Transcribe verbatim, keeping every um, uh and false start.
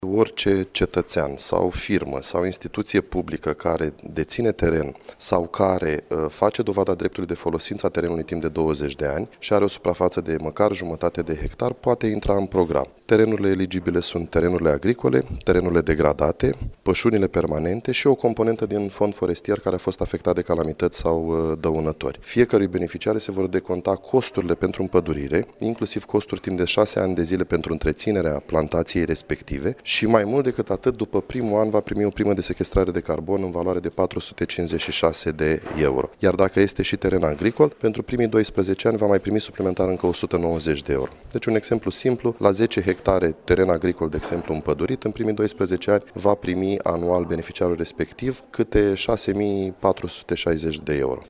Orice cetățean sau firmă sau instituție publică care deține teren sau care uh, face dovada dreptului de folosință a terenului timp de douăzeci de ani și are o suprafață de măcar jumătate de hectar, poate intra în program. Terenurile eligibile sunt terenurile agricole, terenurile degradate, pășunile permanente și o componentă din fond forestier care a fost afectat de calamități sau uh, dăunători. Fiecărui beneficiar se vor deconta costurile pentru împădurire, inclusiv costuri timp de șase ani de zile pentru întreținerea plantației respective. Și mai mult decât atât, după primul an va primi o primă de sequestrare de carbon în valoare de patru sute cincizeci și șase de euro. Iar dacă este și teren agricol, pentru primii doisprezece ani va mai primi suplimentar încă o sută nouăzeci de euro. Deci un exemplu simplu, la zece hectare teren agricol, de exemplu împădurit, în primii doisprezece ani va primi anual beneficiarul respectiv câte șase mii patru sute șaizeci de euro.